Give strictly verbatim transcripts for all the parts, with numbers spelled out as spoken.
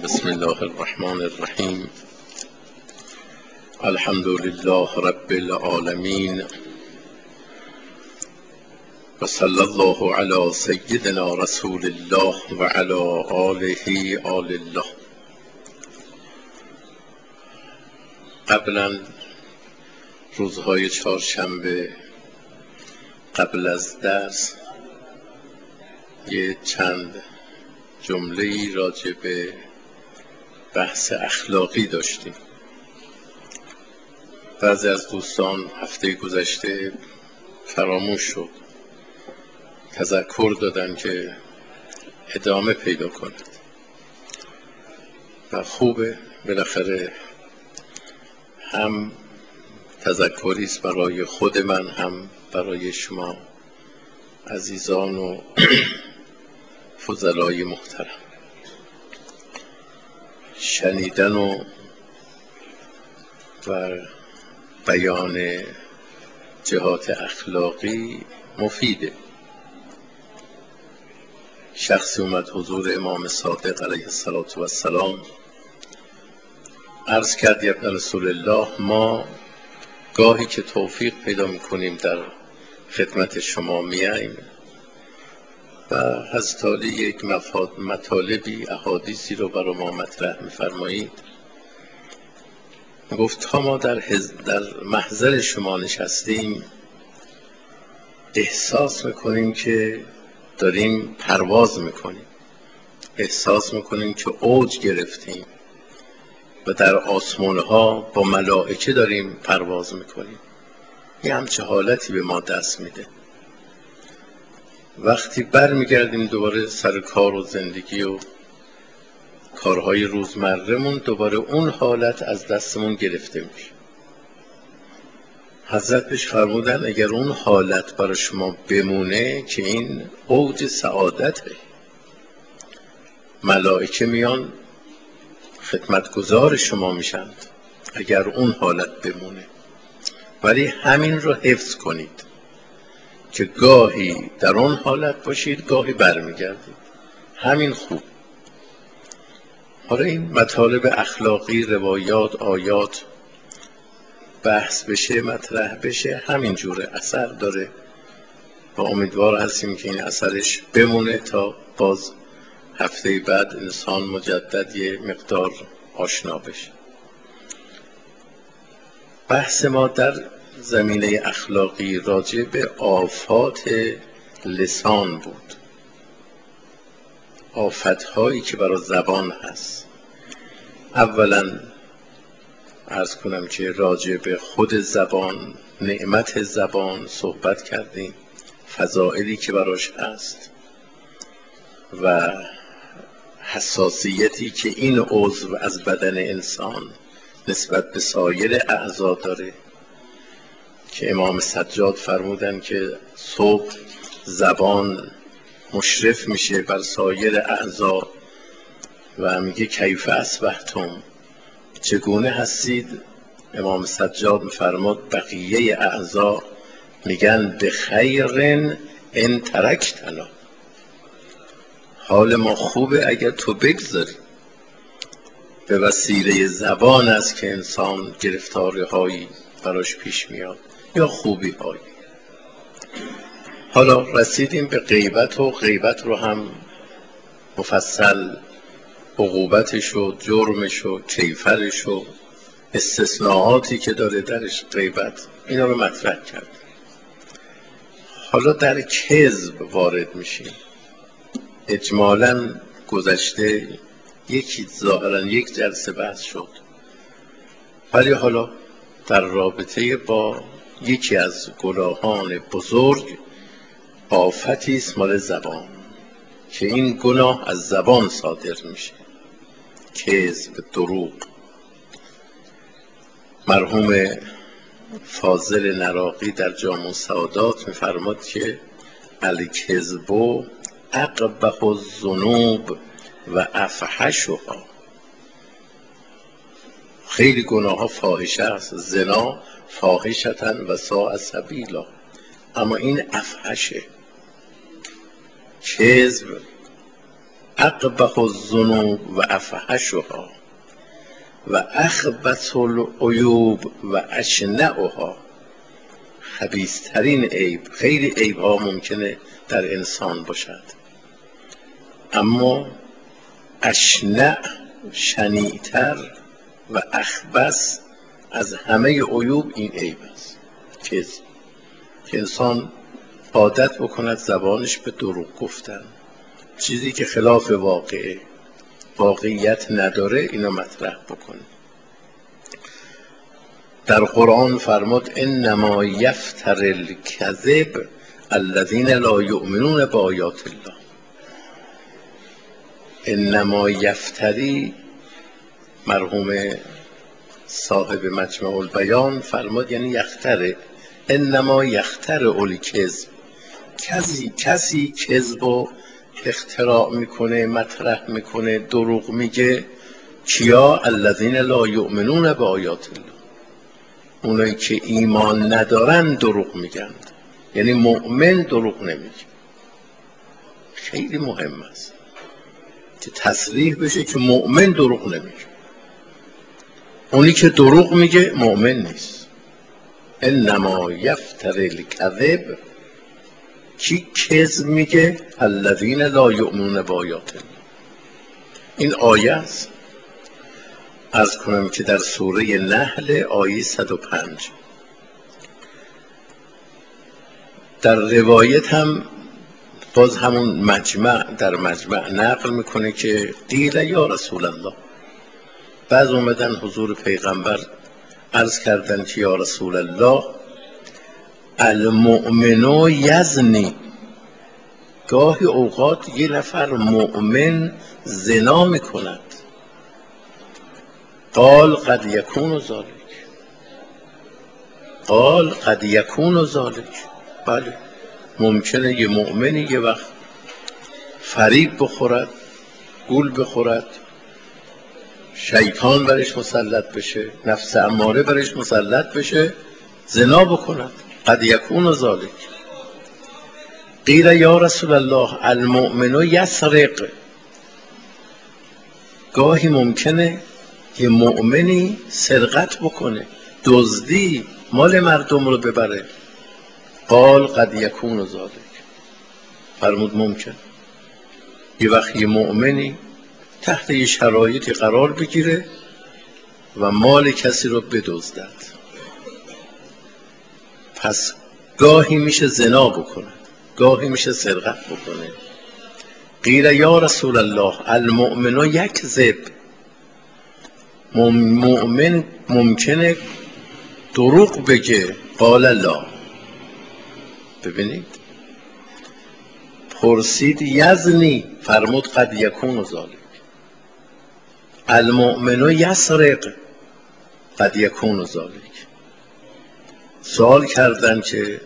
بسم الله الرحمن الرحیم. الحمد لله رب العالمین و صلی الله علی سیدنا رسول الله و علی آله آل الله. قبلا روزهای چهارشنبه قبل از درس یه چند جمله‌ای راجع به بحث اخلاقی داشتیم. بعضی از دوستان هفته گذشته فراموش شد، تذکر دادن که ادامه پیدا کند و خوبه. بالاخره هم تذکری است برای خود من، هم برای شما عزیزان و فضلای محترم. شنیدن و و بیان جهات اخلاقی مفیده. شخصی اومد حضور امام صادق علیه السلام عرض کرد: یا ابن رسول الله، ما گاهی که توفیق پیدا میکنیم در خدمت شما میاییم و حضرت علی یک مطالبی احادیثی رو برای ما مطرح میفرمایید. گفت تا ما در, در محضر شما نشستیم احساس میکنیم که داریم پرواز میکنیم، احساس میکنیم که اوج گرفتیم و در آسمانها با ملائکه داریم پرواز میکنیم. یه همچه حالتی به ما دست میده. وقتی بر میگردیم دوباره سر کار و زندگی و کارهای روزمره‌مون، دوباره اون حالت از دستمون گرفته میشه. حضرت بهش فرمودن اگر اون حالت برای شما بمونه که این اوج سعادته، ملائکه میان خدمتگزار شما میشند اگر اون حالت بمونه. ولی همین رو حفظ کنید که گاهی در اون حالت باشید، گاهی برمیگردید. همین خوب. حالا این مطالب اخلاقی، روایات، آیات بحث بشه، مطرح بشه، همین جوره اثر داره و امیدوار هستیم که این اثرش بمونه تا باز هفته بعد انسان مجدد یه مقدار آشنا بشه. بحث ما در زمینه اخلاقی راجع به آفات لسان بود، آفت‌هایی که برای زبان هست. اولا عرض کنم که راجع به خود زبان، نعمت زبان صحبت کردیم، فضائلی که براش هست و حساسیتی که این عضو از بدن انسان نسبت به سایر اعضا داره که امام سجاد فرمودن که صبح زبان مشرف میشه بر سایر اعضا و میگه کیف اصبحتم، چگونه هستید؟ امام سجاد میفرماد بقیه اعضا میگن به خیر ان ترکتنا، حال ما خوبه اگر تو بگذاری. به وسیله زبان است که انسان گرفتاری هایی براش پیش میاد یا خوبی هایی. حالا رسیدیم به غیبت و غیبت رو هم مفصل عقوبتش و جرمش و کیفرش و استثناءاتی که داره درش غیبت، اینا رو مطرح کرد. حالا در کذب وارد میشیم. اجمالاً گذشته یکی ظاهراً یک جلسه بحث شد، ولی حالا در رابطه با یکی از گناهان بزرگ، آفتی است مال زبان که این گناه از زبان صادر میشه، کذب، دروغ. مرحوم فاضل نراقی در جامع السعادات میفرماد که الکذب اقبح الذنوب و افحشها. خیلی گناه ها فاحشه است، زنا فاحشتن و ساء سبیلا، اما این افحشه. کذب اقبح الذنوب و افحشها و اخبث العیوب و اشنعها. خبیثترین عیب، خیلی عیب ها ممکنه در انسان باشد، اما اشنع، شنیعتر و اخبث از همه عیوب این عیب است که انسان عادت بکند زبانش به دروغ گفتن، چیزی که خلاف واقعه، واقعیت نداره، اینو مطرح بکنه. در قرآن فرمود انما یفتر الکذب الذین لا یؤمنون بآیات الله. انما یفتری، مرحوم صاحب مجمع البیان فرمود یعنی یختره. انما یختر الکذب، کسی کسی کذبو اختراع میکنه، مطرح میکنه، دروغ میگه. کیا؟ الذین لا یؤمنون بآیات الله، اونایی که ایمان ندارن دروغ میگن. یعنی مؤمن دروغ نمیگه. خیلی مهم است که تصریح بشه که مؤمن دروغ نمیگه. اونی که دروغ میگه مؤمن نیست. انما یفتر الکذب، کی کذب میگه؟ الذین لا یؤمنون بآیات الله. این آیه است. عرض کنم که در سوره نحل آیه صد و پنج در روایت هم باز همون مجمع در مجمع نقل میکنه که قیل یا رسول الله، بعض اومدن حضور پیغمبر عرض کردن که یا رسول الله المؤمن یزنی، گاهی اوقات یه نفر مؤمن زنا میکند. قال قد یکون ذلک، قال قد یکون ذلک. بله ممکنه یه مؤمنی یه وقت فریب بخورد، گول بخورد، شیطان برش مسلط بشه، نفس اماره برش مسلط بشه، زنا بکند. قد یکون ذلک. قیل یا رسول الله المؤمن یسرق، گاهی ممکنه یه مؤمنی سرقت بکنه، دزدی، مال مردم رو ببره. قال قد یکون ذلک، فرمود ممکن یه وقت یه مؤمنی تحت یه شرایطی قرار بگیره و مال کسی رو بدزدد. پس گاهی میشه زنا بکنه، گاهی میشه سرقت بکنه. قیل یا رسول الله المؤمن یکذب، مؤمن ممکنه دروغ بگه. قال لا. ببینید پرسید یزنی، فرمود قد یکون ذلک. المؤمن یسرق، قد یکون ذلک. سوال کردن که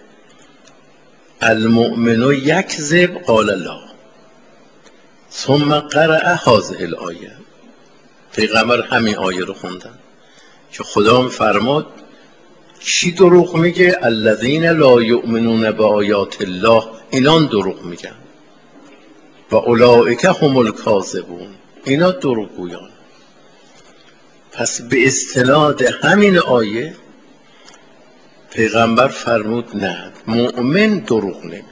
المؤمن یکذب، قال لا. ثم قرأ هذه الآیه، پیغمبر همین آیه رو خوندن که خدا فرمود کی دروغ میگه؟ الذین لا یؤمنون بآیات الله، اینان دروغ میگن. و اولئک هم الکاذبون، اینا دروغگویان. پس به استناد همین آیه پیغمبر فرمود نه، مؤمن دروغ نمیگه.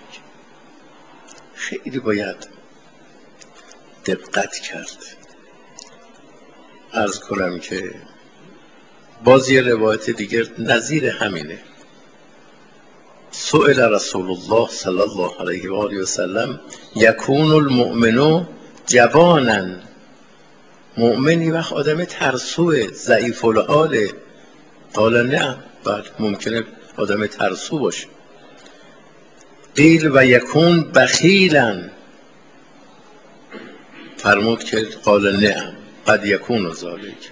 خیلی باید دقت کرد. عرض کنم که باز یه روایت دیگر نظیر همینه. سئل رسول الله صلی الله علیه و آله و سلم یکون المؤمن جبانا، مؤمنی وقت آدم ترسوه، ضعیف الحاله. قال نه، بله ممکنه آدم ترسو باشه. قیل و یکون بخیلا، فرمود که قال نه قد یکون ذلک.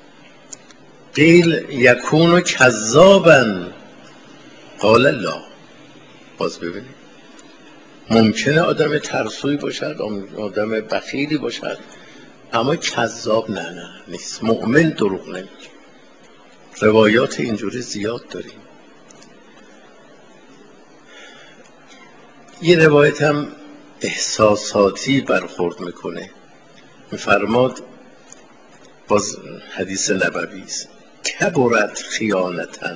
قیل یکون کذابا، قال لا. باز ببینید ممکنه آدم ترسوی باشد، آدم بخیلی باشد، اما کذاب نه نه نیست. مؤمن دروغ نمیگه. روایات اینجوری زیاد داریم. یه روایت هم احساساتی برخورد میکنه. میفرماد باز حدیث نبوی است، کبرت خیانتا،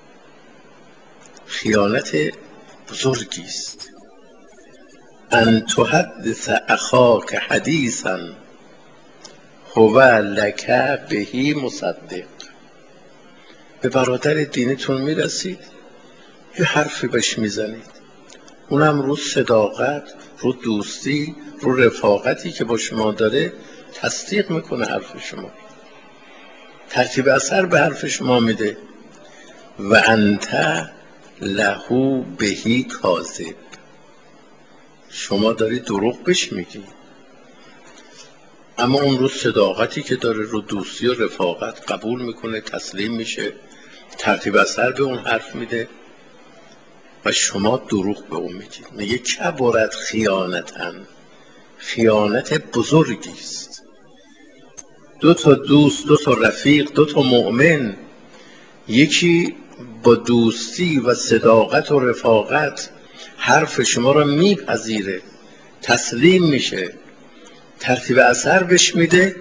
خیانت بزرگی است، ان تحدث اخاک حدیثا هو لک بهی مصدق. به برادر دینتون میرسید یه حرفی بهش میزنید، اونم رو صداقت، رو دوستی، رو رفاقتی که با شما داره تصدیق میکنه حرف شما، ترتیب اثر به حرف شما میده. و انت لهو بهی کاذب، شما داری دروغ بهش میگی، اما اون رو صداقتی که داره، رو دوستی و رفاقت قبول میکنه، تسلیم میشه، ترتیب اثر به اون حرف میده و شما دروغ به اون میگید. میگه کبرت خیانتا، خیانت بزرگی است. دو تا دوست، دو تا رفیق، دو تا مؤمن، یکی با دوستی و صداقت و رفاقت حرف شما را میپذیره، تسلیم میشه، ترتیب اثر بهش میده،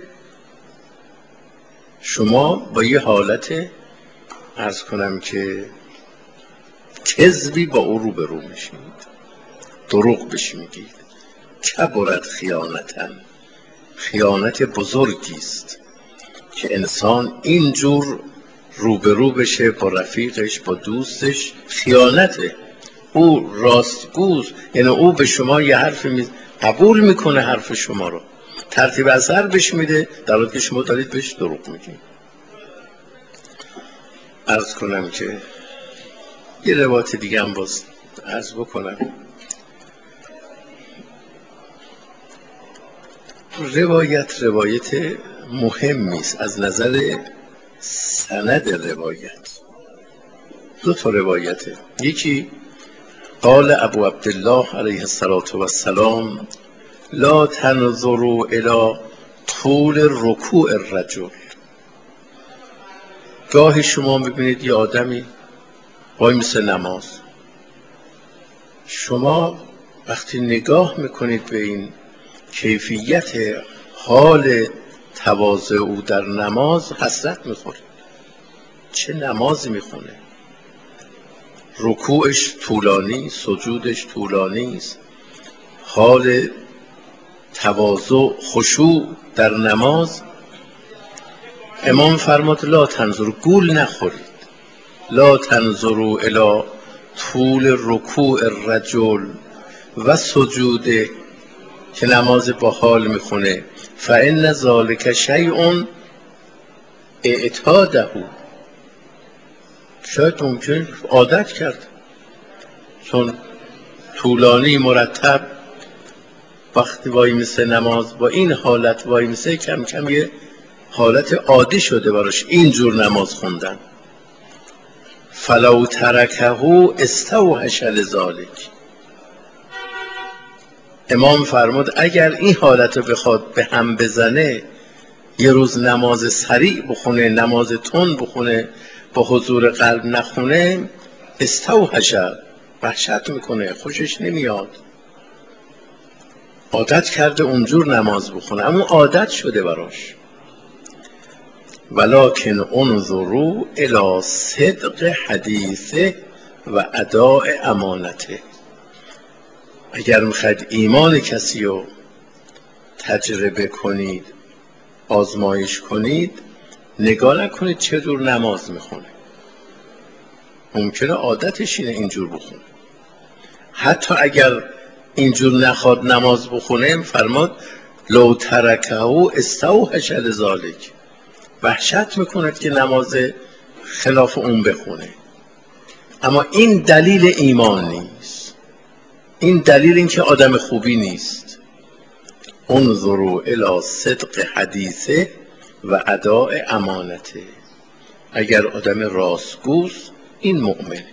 شما با یه حالت عرض کنم که کذبی با او روبرو میشید، دروغ بهش میگید. کبرت خیانتا، خیانت بزرگی است که انسان اینجور روبرو بشه با رفیقش، با دوستش. خیانته، او راستگوست، یعنی او به شما یه حرف می... قبول میکنه حرف شما رو، ترتیب اثر بهش میده، در حالی که شما دارید بهش دروغ میگید. عرض کنم که یه روایت دیگه هم باز عرض بکنم. روایت روایت مهمی است از نظر سند روایت. دو تا روایته، یکی قال ابو عبدالله علیه السلام لا تنظروا الی طول رکوع الرجل. گاهی شما ببینید یه آدمی وای مثل نماز، شما وقتی نگاه میکنید به این کیفیت حال تواضع او در نماز حسرت میخورید. چه نمازی میخونه، رکوعش طولانی، سجودش طولانی است، حال تواضع خشوع در نماز. امام فرمود لا تنظروا، گول نخورید، لا تنظروا الی طول رکوع الرجل و سجوده، که نماز با حال میخونه، فان ذلک شیء اعتاده، شاید ممکن عادت کرد، چون طولانی مرتب وقتی وای میسه نماز با این حالت وای میسه، کم کم یه حالت عادی شده براش اینجور نماز خوندن. فلو ترکه استوحش لذالک، امام فرمود اگر این حالت رو بخواد به هم بزنه، یه روز نماز سریع بخونه، نماز تند بخونه، با حضور قلب نخونه، استوحش، وحشت میکنه، خوشش نمیاد، عادت کرده اونجور نماز بخونه، اما عادت شده براش. ولکن انظروا الی صدق حدیثه و اداء امانته. اگر میخواید ایمان کسی رو تجربه کنید، آزمایش کنید، نگاه نکنید چه جور نماز میخونه، ممکنه عادتش اینه اینجور بخونه. حتی اگر اینجور نخواد نماز بخونه، فرماد لو ترکه استوحش لذالک، وحشت میکند که نماز خلاف اون بخونه. اما این دلیل ایمان نیست، این دلیل این که آدم خوبی نیست. انظروا الی صدق حدیثه و اداء امانته. اگر آدم راستگوست این مؤمن،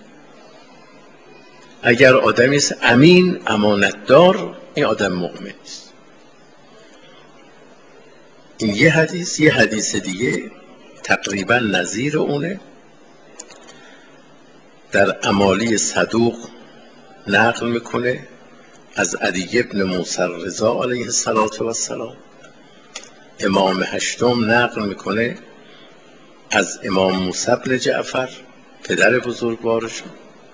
اگر آدمی است امین، امانتدار، این آدم مؤمن است. این یه حدیث. یه حدیث دیگه تقریبا نظیر اونه، در امالی صدوق نقل میکنه از علی ابن موسی رضا علیه السلام. امام هشتم نقل میکنه از امام موسی بن جعفر پدر بزرگوارشون،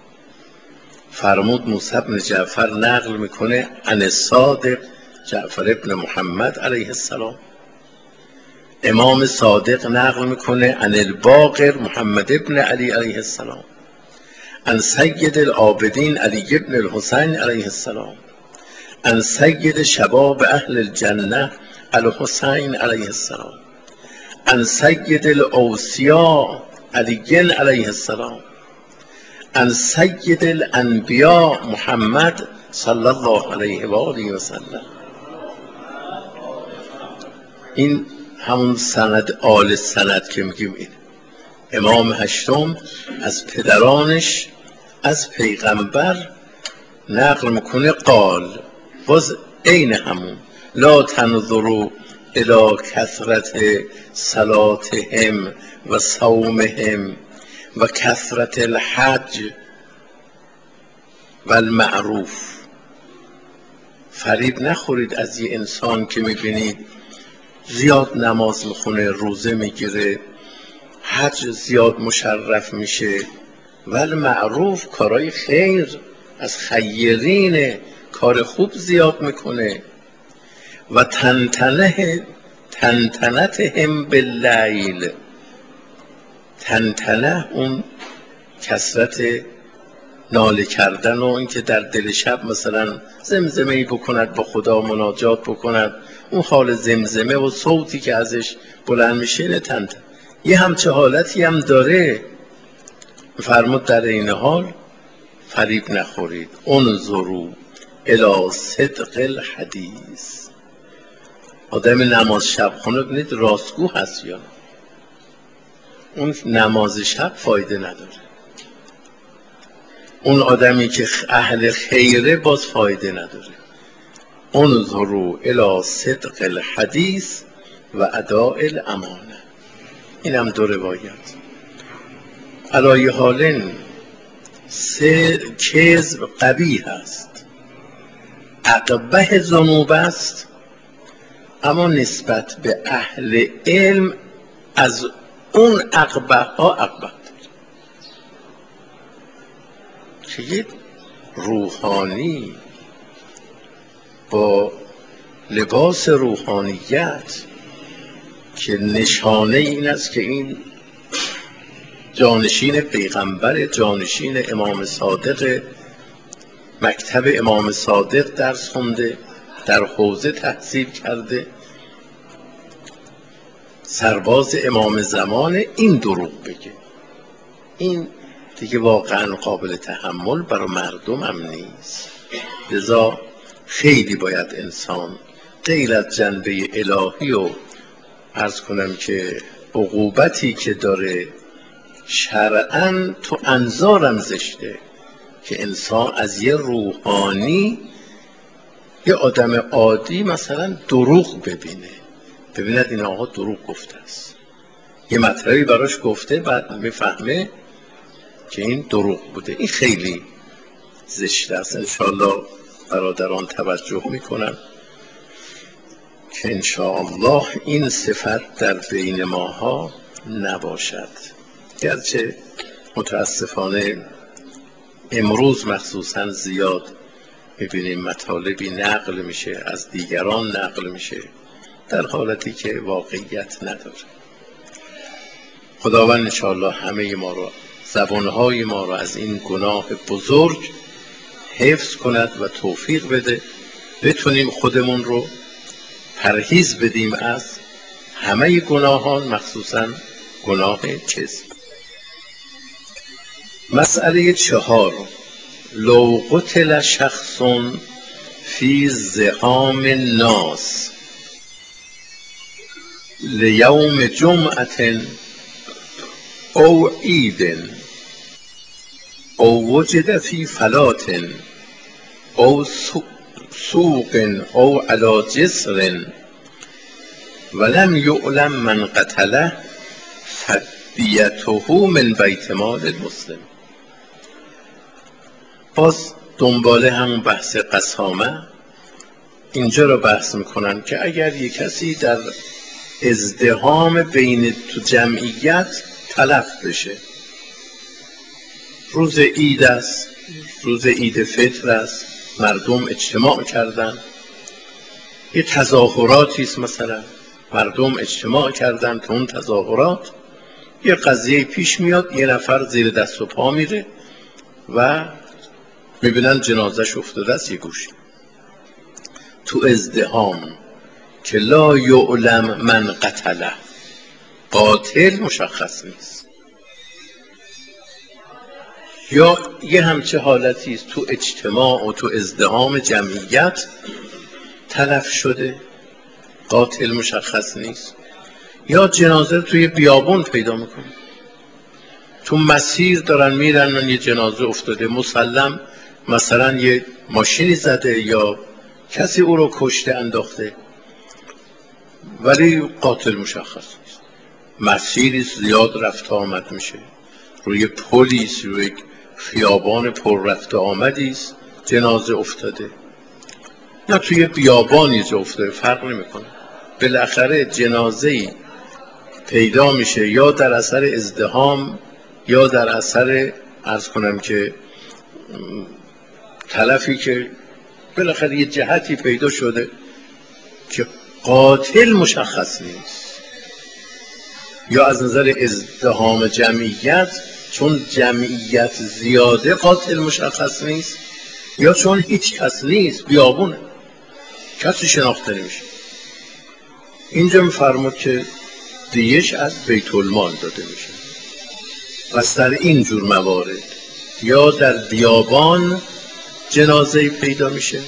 فرمود موسی بن جعفر نقل میکنه عن الصادق جعفر ابن محمد علیه السلام. امام صادق نقل میکنه عن الباقر محمد ابن علی علیه السلام، عن سید العابدین علی ابن الحسین علیه السلام، عن سید شباب اهل الجنه الحسین علیه السلام، عن سید الاوصیاء علی علیه السلام، عن سید الانبیاء محمد صلی الله علیه و آله و سلم. این همون سند آل سند که میگیم این امام هشتم از پدرانش از پیغمبر نقل میکنه قال، باز عین همون لا تنظروا الی کثرت صلاتهم و صومهم و کثرت الحج و المعروف. فریب نخورید از یه انسان که میبینید زیاد نماز میخونه، روزه میگیره، حج زیاد مشرف میشه، ولی معروف کارای خیر از خیرین کار خوب زیاد میکنه. و تنتنه تنتنتهم باللیل، تنتنه اون کثرت ناله کردن و اینکه در دل شب مثلا زمزمه ای بکند، با خدا مناجات بکند، اون حال زمزمه و صوتی که ازش بلند میشه نتند. یه همچه حالتی هم داره. فرمود در این حال فریب نخورید. انظروا الی صدق الحدیث. آدم نماز شب خونه بینید راستگو هست یا اون نماز شب فایده نداره، اون آدمی که اهل خیره باز فایده نداره. انظروا الی صدق الحدیث و اداء الامانه. این هم دو روایت. علای حالین سه کذب قبیح است، اقبح ذنوب است، اما نسبت به اهل علم از اون اقبح ها اقبح. که یک روحانی با لباس روحانیت که نشانه این است که این جانشین پیغمبر، جانشین امام صادق، مکتب امام صادق درس خونده، در حوزه تحصیل کرده، سرباز امام زمان، این دروغ بگه، این دیگه واقعا قابل تحمل برای مردم هم نیست. لذا خیلی باید انسان غیر از جنبه الهی و عرض کنم که عقوبتی که داره شرعاً تو انظارم زشته که انسان از یه روحانی، یه آدم عادی مثلا دروغ ببینه، ببیند این آقا دروغ گفته است، یه مطلبی براش گفته، بعد میفهمه که این دروغ بوده. این خیلی زشته است. انشاءالله برادران توجه میکنن که انشاءالله این صفت در بین ماها نباشد. گرچه متاسفانه امروز مخصوصا زیاد میبینیم مطالبی نقل میشه، از دیگران نقل میشه، در حالتی که واقعیت نداره. خداوند انشاءالله همه ما رو، زبانهای ما رو از این گناه بزرگ حفظ کند و توفیق بده، بتونیم خودمون رو پرهیز بدیم از همه گناهان، مخصوصا گناه کذب. مسئله چهار، لو قتل شخص فی زحام الناس لیوم جمعة او عید او وجد فی فلاة او سوق او علی جسر ولم یعلم من قتله فدیته من بیت مال المسلم. باز دنباله همون بحث قسامه اینجا رو بحث میکنن که اگر یک کسی در ازدحام بین تو جمعیت تلف بشه، روز عید است، روز عید فطر است، مردم اجتماع کردن، یه تظاهراتی است، مثلا مردم اجتماع کردن، تو اون تظاهرات یه قضیه پیش میاد، یه نفر زیر دست و پا میره و میبینن جنازش افتاده است یه گوشه. تو ازدحام که لا یعلم من قتله، قاتل مشخص نیست. یا یه همچه حالتی است تو اجتماع و تو ازدحام جمعیت تلف شده، قاتل مشخص نیست. یا جنازه توی بیابون پیدا میکنه، تو مسیر دارن میرن و یه جنازه افتاده، مسلم مثلا یه ماشینی زده یا کسی او رو کشته انداخته، ولی قاتل مشخص نیست. مسیری زیاد رفت آمد میشه، روی پلیس، روی خیابان پر رفت آمدی است جنازه افتاده، یا توی بیابانی جا افتاده، فرق نمیکنه. بالاخره جنازه‌ای پیدا میشه، یا در اثر ازدحام یا در اثر عرض کنم که تلفی که بالاخره یه جهتی پیدا شده که قاتل مشخص نیست. یا از نظر ازدحام جمعیت، چون جمعیت زیاده قاتل مشخص نیست، یا چون هیچ کس نیست، بیابونه، کسی شناخته نمیشه. اینجا میفرمود که دیش از بیت المال داده میشه. پس در این جور موارد یا در بیابان جنازه پیدا میشه،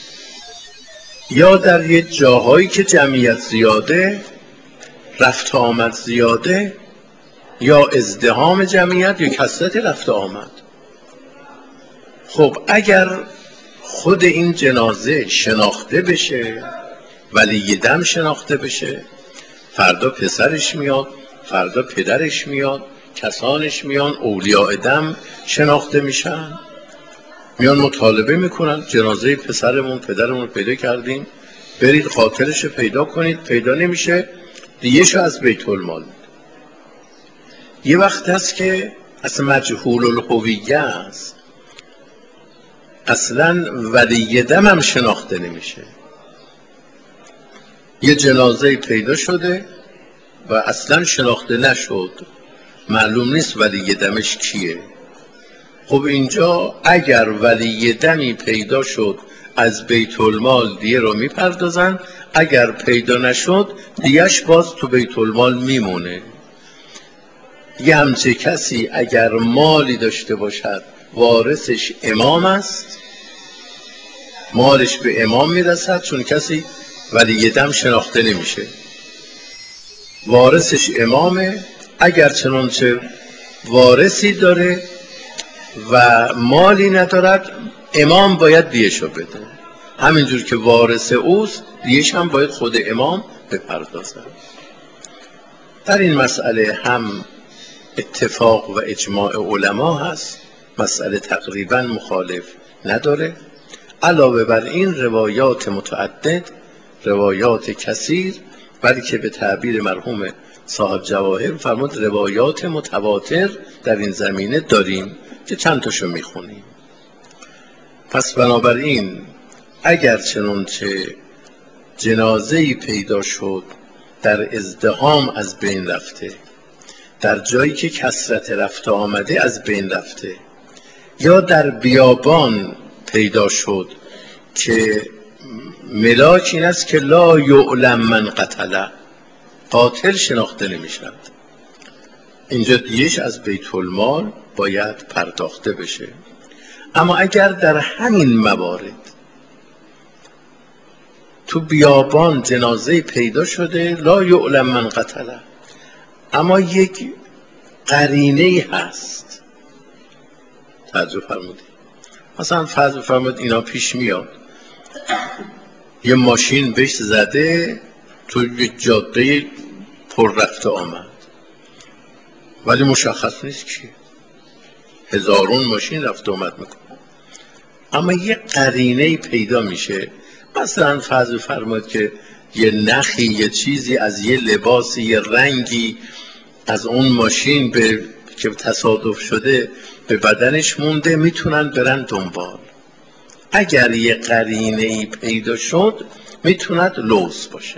یا در یه جاهایی که جمعیت زیاده، رفت آمد زیاده، یا ازدحام جمعیت یا کثرت رفت آمد. خب اگر خود این جنازه شناخته بشه، ولی دم شناخته بشه، فردا پسرش میاد، فردا پدرش میاد، کسانش میان، اولیاء دم شناخته میشن، میان مطالبه میکنن جنازه پسرمون پدرمون پیدا کردیم، برید قاتلش رو پیدا کنید، پیدا نمیشه، دیگه‌شو از بیت المال. یه وقت هست که اصلا مجهول الهویه است، اصلا ولی دم هم شناخته نمیشه. یه جنازه پیدا شده و اصلا شناخته نشد، معلوم نیست ولی دمش کیه. خب اینجا اگر ولی دمی پیدا شد از بیت المال دیه رو میپردازن، اگر پیدا نشد دیهش باز تو بیت المال میمونه. یه همچه کسی اگر مالی داشته باشد وارثش امام است، مالش به امام میرسد، چون کسی ولی دم شناخته نمیشه، وارثش امامه. اگر چنانچه وارثی داره و مالی ندارد، امام باید دیهشو بده، همینجور که وارث اوست دیهش هم باید خود امام بپردازد. در این مسئله هم اتفاق و اجماع علما هست، مسئله تقریبا مخالف نداره. علاوه بر این روایات متعدد، روایات کثیر، بلکه به تعبیر مرحوم صاحب جواهر فرمود روایات متواتر در این زمینه داریم که چند تاشو میخونیم. پس بنابراین اگر چنانچه جنازه‌ای پیدا شد در ازدحام از بین رفته، در جایی که کثرت رفته آمده از بین رفته، یا در بیابان پیدا شد که ملاک این است که لا یعلم من قتله، قاتل شناخته نمیشد، اینجا دیش از بیت المال باید پرداخته بشه. اما اگر در همین موارد تو بیابان جنازه پیدا شده لا یعلم من قتله، اما یک قرینه هست، توجه فرمودید، مثلا فرض فرمود اینا پیش میاد یه ماشین بهش زده تو یه جاده پر رفت آمد، ولی مشخص نیست کی، هزارون ماشین رفت آمد میکنه، اما یه قرینه پیدا میشه. مثلا فرض بفرمایید که یه نخی، یه چیزی از یه لباسی، یه رنگی از اون ماشین به که تصادف شده به بدنش مونده، میتونن برن دنبال. اگر یه قرینه‌ای پیدا شد میتوند لوث باشه،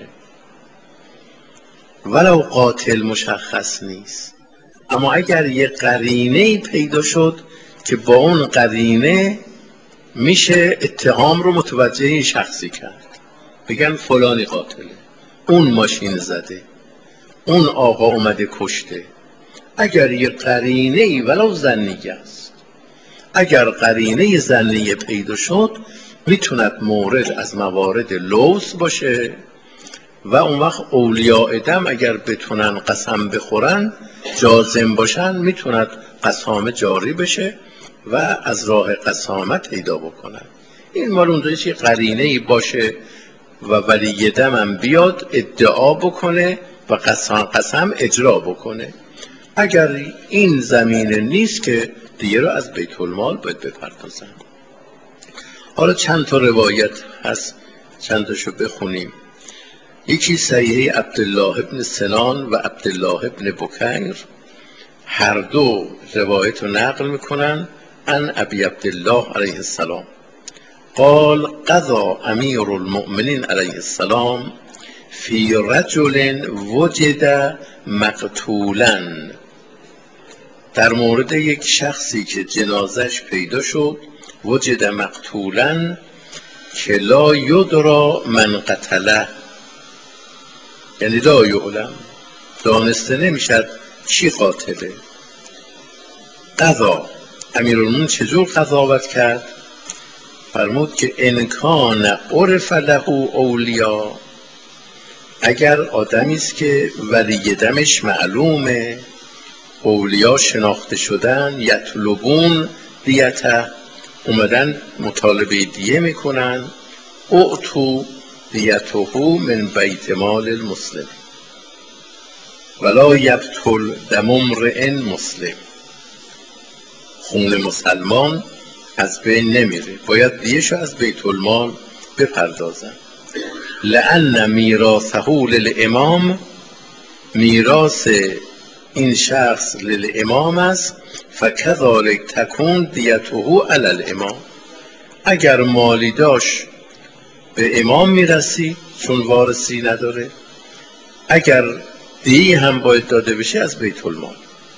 ولو قاتل مشخص نیست. اما اگر یه قرینه‌ای پیدا شد که با اون قرینه میشه اتهام رو متوجه این شخصی کرد، بگن فلانی قاتله، اون ماشین زده، اون آقا اومده کشته. اگر یه قرینه‌ای ولو ظنیه است، اگر قرینه ظنیه پیدا شد میتوند مورد از موارد لوث باشه و اون وقت اولیاء دم اگر بتونن قسم بخورن، جازم باشن، میتوند قسامه جاری بشه و از راه قسامت پیدا بکنن. این مال اونجایی که قرینه‌ای باشه و ولی دم هم بیاد ادعا بکنه و قسم قسم اجرا بکنه. اگر این زمینه نیست که دیگه رو از بیت المال باید بپردازن. حالا چند تا روایت هست، چند تاشو بخونیم. یکی صحیح عبدالله ابن سنان و عبدالله ابن بکیر، هر دو روایت رو نقل میکنن عن ابی عبدالله علیه السلام قال قضا امیر المؤمنین علیه السلام فی رجل وجد مقتولا، در مورد یک شخصی که جنازش پیدا شد، وجد مقتولا که لا یدرا من قتله، یعنی لا یعلم، دانسته نمیشد چی قاتله. قضا، امیرالمومنین چجور قضاوت کرد؟ فرمود که ان کان عرف له اولیا، اگر آدمی است که ولی دمش معلومه، اولیا شناخته شدن، یطلبون دیته، اومدن مطالبه دیه میکنن، اعطوا دیته من بیت مال المسلم ولا یبطل دم امرئ مسلم، خون مسلمان از بین نمیره، باید دیهشو از بیت المال بپردازن. لأن میراثه للامام، میراث این شخص للامام است، فکذالک تکون دیته علی الامام، اگر مالی داشت به امام میرسی چون وارثی نداره، اگر دیه هم باید داده بشه از بیت المال.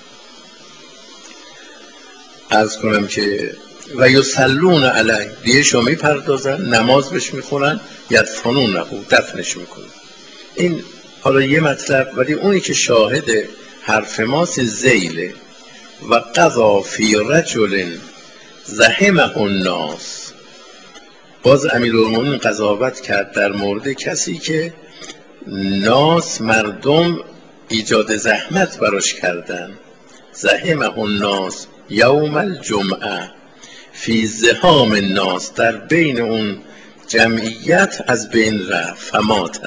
عرض کنم که و یصلون علیه، دیهشو میپردازن، نماز بهش میخونن، یدفنونه، دفنش میکنن. این حالا یه مطلب، ولی اونی که شاهد حرف ماست ذیله. و قضا فی رجل زحمه الناس، باز امیرالمومنین قضاوت کرد در مورد کسی که ناس، مردم ایجاد زحمت براش کردن. زحمه الناس یوم الجمعه فی زحام الناس، در بین اون جمعیت از بین رفت، فمات.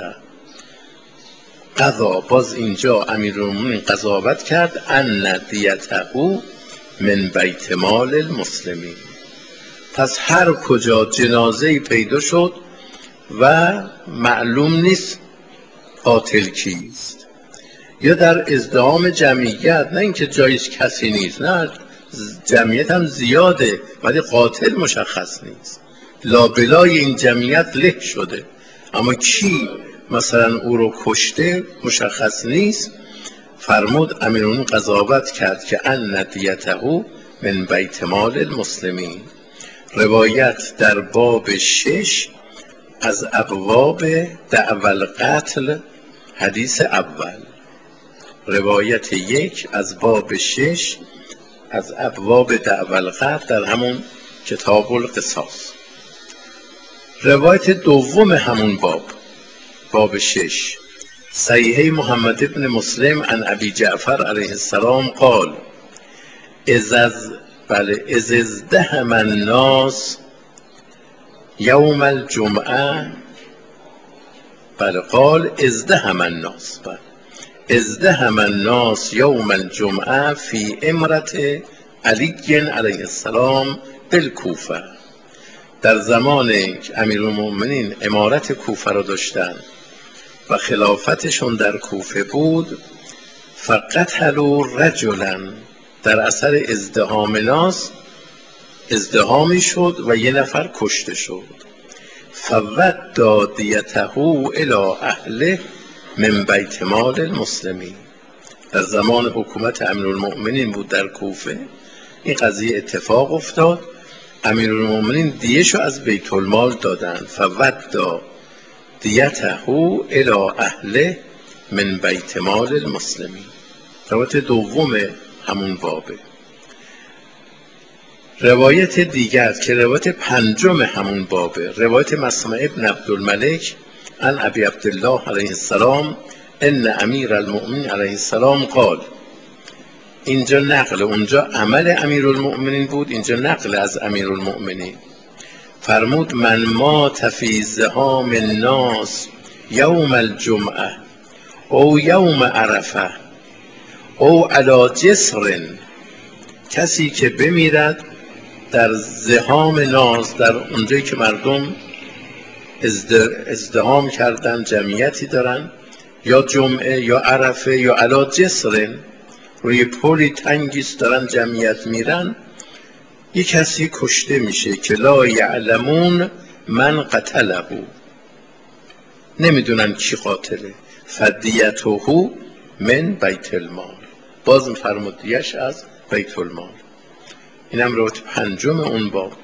قضا، باز اینجا امیرالمومنین قضاوت کرد ان دیته من بیت مال المسلمین. پس هر کجا جنازه پیدا شد و معلوم نیست قاتل کیست، یا در ازدحام جمعیت، نه اینکه جایش کسی نیست، نه جمعیت هم زیاده ولی قاتل مشخص نیست، لابلای این جمعیت له شده اما کی مثلا او رو کشته مشخص نیست. فرمود امیرالمومنین قضاوت کرد که ان دیته من بیت مال المسلمین. روایت در باب شش از ابواب دعوی القتل، حدیث اول، روایت یک از باب شش از ابواب دعوی القتل در همون کتاب القصاص. روایت دوم همون باب، باب شش، صحیح محمد ابن مسلم عن ابی جعفر علیه السلام قال ازز بله از ازدهم الناس یوم الجمعه، بله قال ازدهم الناس، بله ازدهم الناس یوم الجمعه فی امرت علی علیه السلام بالکوفه در زمان امیرالمؤمنین امارت کوفه را داشتن و خلافتشون در کوفه بود، فقتلوا رجلا، در اثر ازدحام ناس ازدحامی شد و یه نفر کشته شد. فودى دیته الی اهله من بیت مال المسلمین، در زمان حکومت امیرالمؤمنین بود در کوفه، این قضیه اتفاق افتاد، امیرالمؤمنین دیهشو از بیت المال دادن. فودى دیته الی اهله من بیت مال المسلمین. روایت دوم همون بابه. روایت دیگر که روایت پنجم همون بابه، روایت مسمع ابن عبدالملک عن ابی عبدالله علیه السلام ان امیر المؤمنین علیه السلام قال، اینجا نقل، اونجا عمل امیرالمؤمنین بود، اینجا نقل از امیرالمؤمنین. فرمود من مات فی زحام الناس یوم الجمعه او یوم عرفه او علی جسر، کسی که بمیرد در زحام ناس، در اونجایی که مردم ازدحام کردن، جمعیتی دارن، یا جمعه یا عرفه یا علی جسر، روی پلی تنگیست دارن جمعیت میرن، یک کسی کشته میشه که لا یعلمون من قتله، نمیدونن کی قاتله. فدیته من بیت المال، باز فرمود دیش از بیت المال. اینم روایت پنجم اون باب.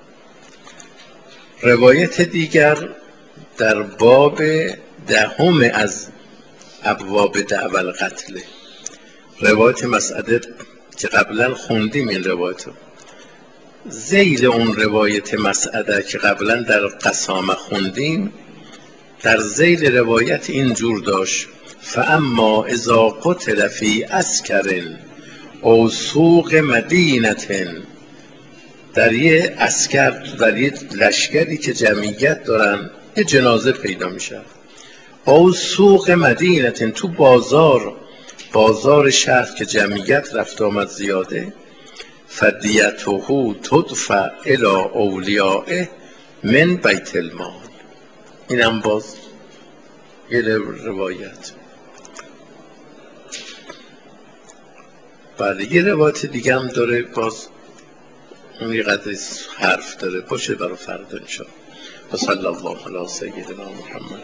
روایت دیگر در باب دهم از ابواب دعوی القتل، روایت مسعده که قبلا خوندیم، این روایت ذیل اون روایت مسعده که قبلا در قسامه خوندیم، در ذیل روایت اینجور داشت فاما اذا قتل فی عسکر او سوق مدینه، در یه عسکر، در یه لشکری که جمعیت دارن، یه جنازه پیدا میشه، او سوق مدینه، تو بازار، بازار شهر که جمعیت رفت آمد زیاده، فدیته تدفع الی اولیائه من بیت المال. اینم باز یه روایت. بله یه روایت دیگه هم داره، باز اون یه قدر حرف داره، باشه برای فردا انشاءالله. و صلی الله علی سیدنا محمد.